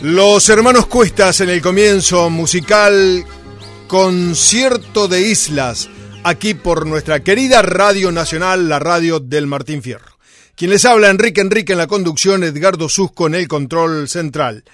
Los hermanos Cuestas en el comienzo musical Concierto de Islas, aquí por nuestra querida Radio Nacional, la radio del Martín Fierro. Quien les habla, Enrique en la conducción, Edgardo Susco en el control central.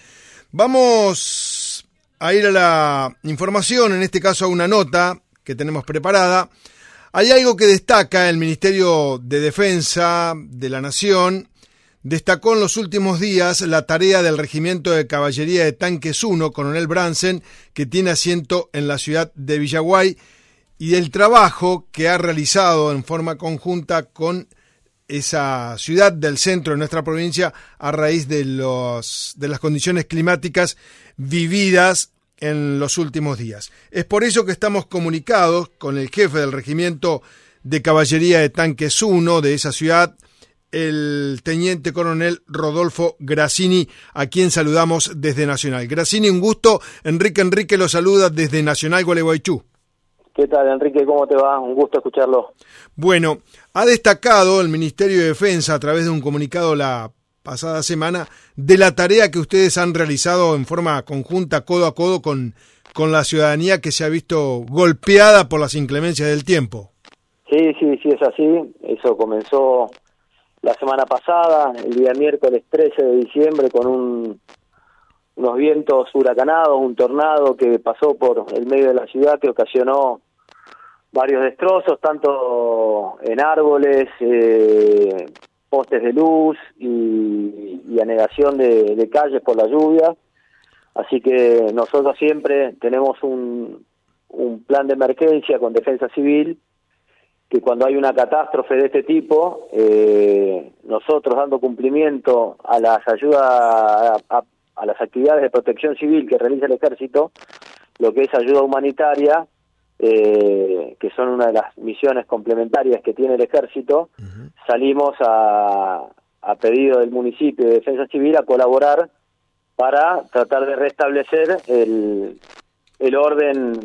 Vamos a ir a la información, en este caso a una nota que tenemos preparada. Hay algo que destaca el Ministerio de Defensa de la Nación. Destacó en los últimos días la tarea del Regimiento de Caballería de Tanques 1, Coronel Bransen, que tiene asiento en la ciudad de Villaguay, y del trabajo que ha realizado en forma conjunta con esa ciudad del centro de nuestra provincia a raíz de las condiciones climáticas vividas en los últimos días. Es por eso que estamos comunicados con el jefe del Regimiento de Caballería de Tanques 1 de esa ciudad, el teniente coronel Rodolfo Grassini, a quien saludamos desde Nacional. Grassini, un gusto. Enrique lo saluda desde Nacional Gualeguaychú. ¿Qué tal, Enrique? ¿Cómo te va? Un gusto escucharlo. Bueno, ha destacado el Ministerio de Defensa a través de un comunicado la pasada semana de la tarea que ustedes han realizado en forma conjunta, codo a codo con la ciudadanía que se ha visto golpeada por las inclemencias del tiempo. Sí, es así. Eso comenzó la semana pasada, el día miércoles 13 de diciembre, con unos vientos huracanados, un tornado que pasó por el medio de la ciudad que ocasionó varios destrozos, tanto en árboles, postes de luz y anegación de calles por la lluvia. Así que nosotros siempre tenemos un plan de emergencia con defensa civil, que cuando hay una catástrofe de este tipo, nosotros dando cumplimiento a las ayudas, a las actividades de protección civil que realiza el Ejército, lo que es ayuda humanitaria, que son una de las misiones complementarias que tiene el Ejército, salimos a pedido del municipio de Defensa Civil a colaborar para tratar de restablecer el orden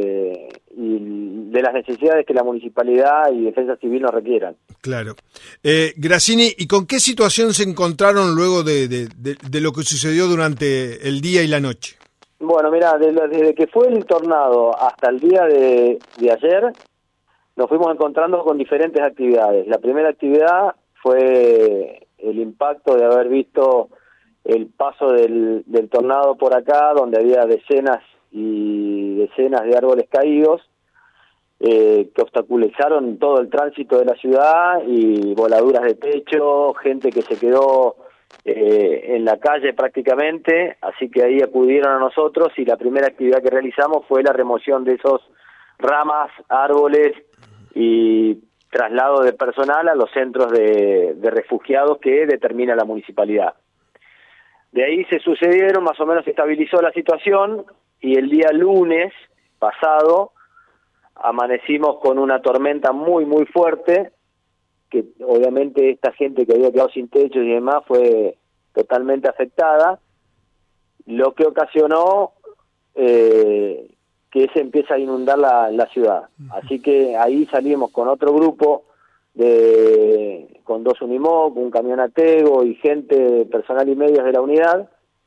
y de las necesidades que la municipalidad y Defensa Civil nos requieran. Claro. Grassini, ¿y con qué situación se encontraron luego de lo que sucedió durante el día y la noche? Bueno, mira, desde que fue el tornado hasta el día de ayer, nos fuimos encontrando con diferentes actividades. La primera actividad fue el impacto de haber visto el paso del tornado por acá, donde había decenas y decenas de árboles caídos, que obstaculizaron todo el tránsito de la ciudad, y voladuras de techo, gente que se quedó en la calle prácticamente. Así que ahí acudieron a nosotros, y la primera actividad que realizamos fue la remoción de esos ramas, árboles, y traslado de personal a los centros de refugiados que determina la municipalidad. De ahí se sucedieron, más o menos se estabilizó la situación, y el día lunes pasado amanecimos con una tormenta muy muy fuerte, que obviamente esta gente que había quedado sin techo y demás fue totalmente afectada, lo que ocasionó que se empieza a inundar la ciudad. Así que ahí salimos con otro grupo, con 2 Unimog, un camión Atego y gente, personal y medios de la unidad,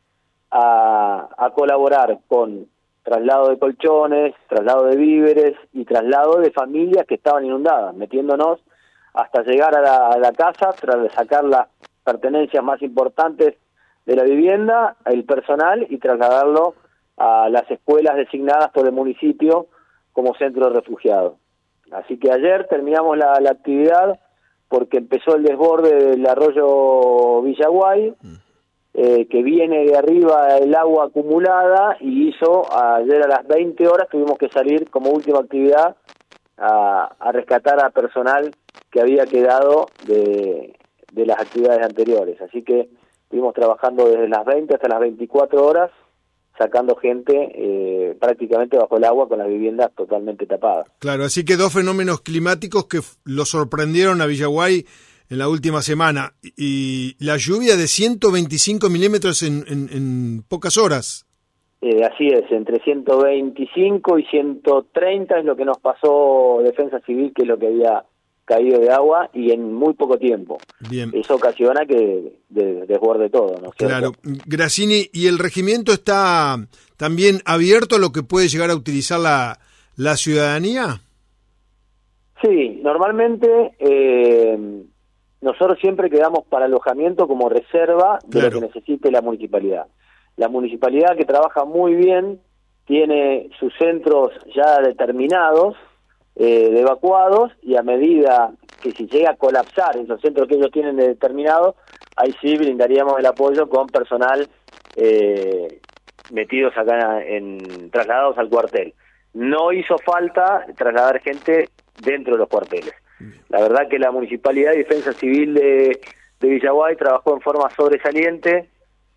a colaborar con traslado de colchones, traslado de víveres y traslado de familias que estaban inundadas, metiéndonos hasta llegar a la casa, tras de sacar las pertenencias más importantes de la vivienda, el personal, y trasladarlo a las escuelas designadas por el municipio como centro de refugiados. Así que ayer terminamos la actividad porque empezó el desborde del arroyo Villaguay, que viene de arriba el agua acumulada, y hizo ayer a las 20 horas tuvimos que salir como última actividad a rescatar a personal que había quedado de las actividades anteriores. Así que estuvimos trabajando desde las 20 hasta las 24 horas, sacando gente prácticamente bajo el agua, con las viviendas totalmente tapadas. Claro, así que 2 fenómenos climáticos que lo sorprendieron a Villaguay en la última semana, y la lluvia de 125 milímetros en pocas horas. Así es, entre 125 y 130 es lo que nos pasó Defensa Civil, que es lo que había caído de agua y en muy poco tiempo. Bien. Eso ocasiona que desborde todo, ¿no es cierto? Claro. Grassini, ¿y el regimiento está también abierto a lo que puede llegar a utilizar la ciudadanía? Sí, normalmente nosotros siempre quedamos para alojamiento como reserva de Claro. lo que necesite la municipalidad. La municipalidad, que trabaja muy bien, tiene sus centros ya determinados, de evacuados, y a medida que si llega a colapsar esos centros que ellos tienen determinados, ahí sí brindaríamos el apoyo con personal metidos acá trasladados al cuartel. No hizo falta trasladar gente dentro de los cuarteles. La verdad que la Municipalidad de Defensa Civil de Villaguay trabajó en forma sobresaliente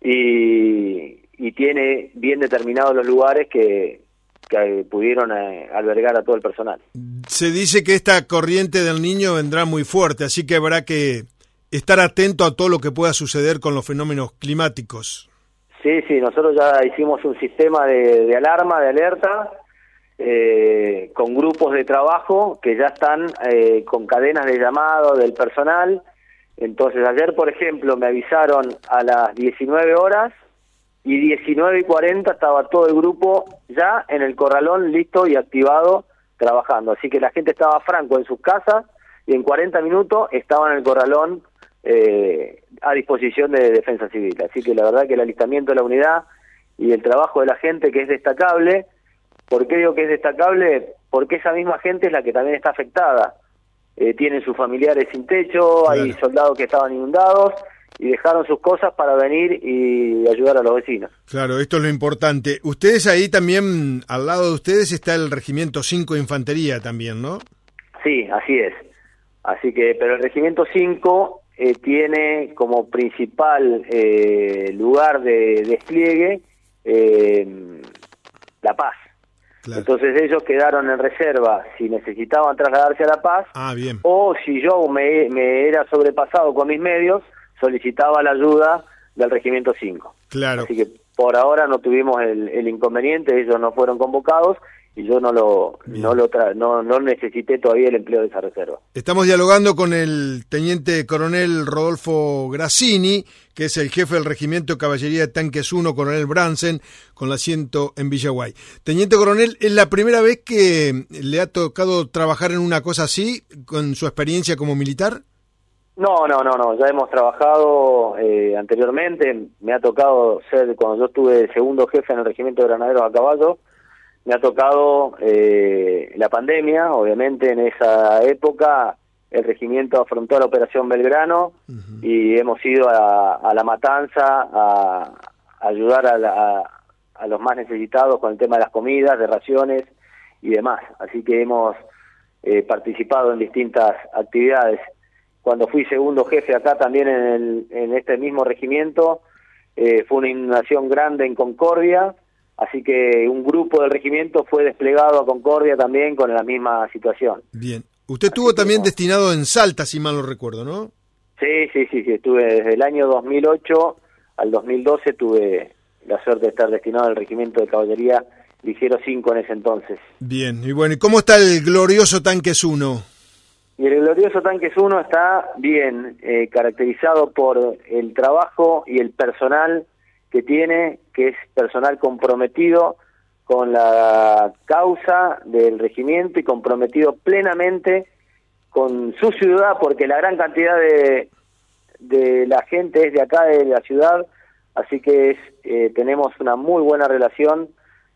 y tiene bien determinados los lugares que pudieron albergar a todo el personal. Se dice que esta corriente del Niño vendrá muy fuerte, así que habrá que estar atento a todo lo que pueda suceder con los fenómenos climáticos. Sí, nosotros ya hicimos un sistema de alarma, de alerta, con grupos de trabajo que ya están con cadenas de llamado del personal. Entonces ayer, por ejemplo, me avisaron a las 19 horas y 19:40 estaba todo el grupo ya en el corralón listo y activado trabajando. Así que la gente estaba franco en sus casas y en 40 minutos estaban en el corralón a disposición de Defensa Civil. Así que la verdad que el alistamiento de la unidad y el trabajo de la gente, que es destacable. ¿Por qué digo que es destacable? Porque esa misma gente es la que también está afectada. Tienen sus familiares sin techo, claro. Hay soldados que estaban inundados y dejaron sus cosas para venir y ayudar a los vecinos. Claro, esto es lo importante. Ustedes ahí también, al lado de ustedes está el Regimiento 5 de Infantería también, ¿no? Sí, así es. Así que, pero el Regimiento 5 tiene como principal lugar de despliegue La Paz. Claro. Entonces ellos quedaron en reserva si necesitaban trasladarse a La Paz, bien. O si yo me era sobrepasado con mis medios, solicitaba la ayuda del Regimiento 5. Claro. Así que por ahora no tuvimos el inconveniente, ellos no fueron convocados y yo no necesité todavía el empleo de esa reserva. Estamos dialogando con el teniente coronel Rodolfo Grassini, que es el jefe del Regimiento de Caballería de Tanques 1, coronel Bransen, con asiento en Villaguay. Teniente coronel, ¿es la primera vez que le ha tocado trabajar en una cosa así, con su experiencia como militar? No, ya hemos trabajado anteriormente. Me ha tocado ser, cuando yo estuve segundo jefe en el Regimiento de Granaderos a Caballo, me ha tocado la pandemia. Obviamente en esa época el regimiento afrontó la Operación Belgrano, uh-huh. Y hemos ido a La Matanza a ayudar a los más necesitados con el tema de las comidas, de raciones y demás. Así que hemos participado en distintas actividades. Cuando fui segundo jefe acá también en este mismo regimiento, fue una inundación grande en Concordia. Así que un grupo del regimiento fue desplegado a Concordia también con la misma situación. Bien. Usted estuvo también destinado en Salta, si mal no recuerdo, ¿no? Sí. Estuve desde el año 2008 al 2012, tuve la suerte de estar destinado al Regimiento de Caballería Ligero 5 en ese entonces. Bien. Y bueno, ¿y cómo está el glorioso Tanques 1? Y el glorioso Tanques 1 está bien, caracterizado por el trabajo y el personal que tiene, que es personal comprometido con la causa del regimiento y comprometido plenamente con su ciudad, porque la gran cantidad de la gente es de acá, de la ciudad, así que tenemos una muy buena relación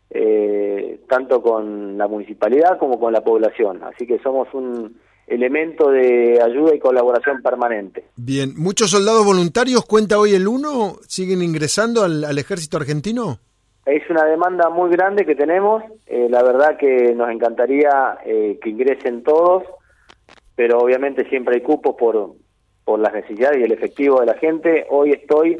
tanto con la municipalidad como con la población, así que somos un elemento de ayuda y colaboración permanente. Bien, ¿muchos soldados voluntarios cuenta hoy el 1? ¿Siguen ingresando al ejército argentino? Es una demanda muy grande que tenemos, la verdad que nos encantaría que ingresen todos, pero obviamente siempre hay cupos por las necesidades y el efectivo de la gente. Hoy estoy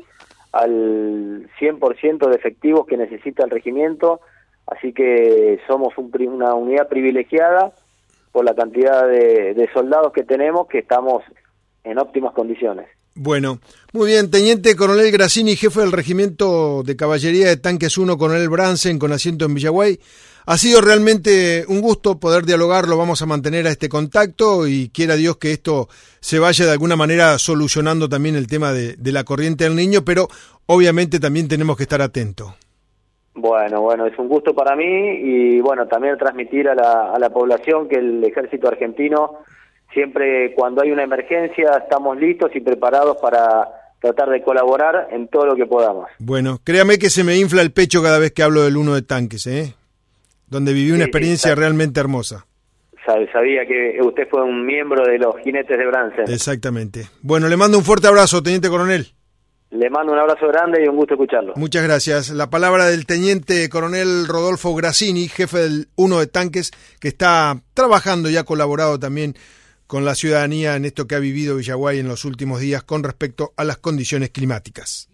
al 100% de efectivos que necesita el regimiento, así que somos una unidad privilegiada por la cantidad de soldados que tenemos, que estamos en óptimas condiciones. Bueno, muy bien, teniente coronel Grassini, jefe del Regimiento de Caballería de Tanques 1, coronel Bransen, con asiento en Villaguay. Ha sido realmente un gusto poder dialogar, lo vamos a mantener a este contacto y quiera Dios que esto se vaya de alguna manera solucionando también el tema de la corriente del Niño, pero obviamente también tenemos que estar atentos. Bueno, es un gusto para mí y bueno, también transmitir a la población que el ejército argentino siempre cuando hay una emergencia estamos listos y preparados para tratar de colaborar en todo lo que podamos. Bueno, créame que se me infla el pecho cada vez que hablo del 1 de Tanques, donde viví una experiencia realmente hermosa. Sabía que usted fue un miembro de los jinetes de Bransen. Exactamente. Bueno, le mando un fuerte abrazo, teniente coronel. Le mando un abrazo grande y un gusto escucharlo. Muchas gracias. La palabra del teniente coronel Rodolfo Grassini, jefe del 1 de Tanques, que está trabajando y ha colaborado también con la ciudadanía en esto que ha vivido Villaguay en los últimos días con respecto a las condiciones climáticas.